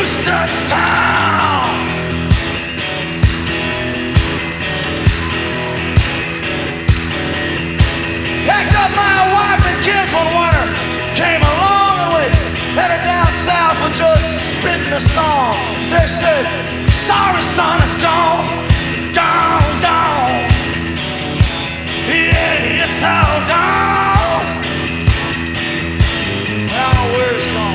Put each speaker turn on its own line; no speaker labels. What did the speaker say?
Houston town. Packed up my wife and kids one winter, came a long way, headed down south with just spitting a song. They said, sorry son, it's gone.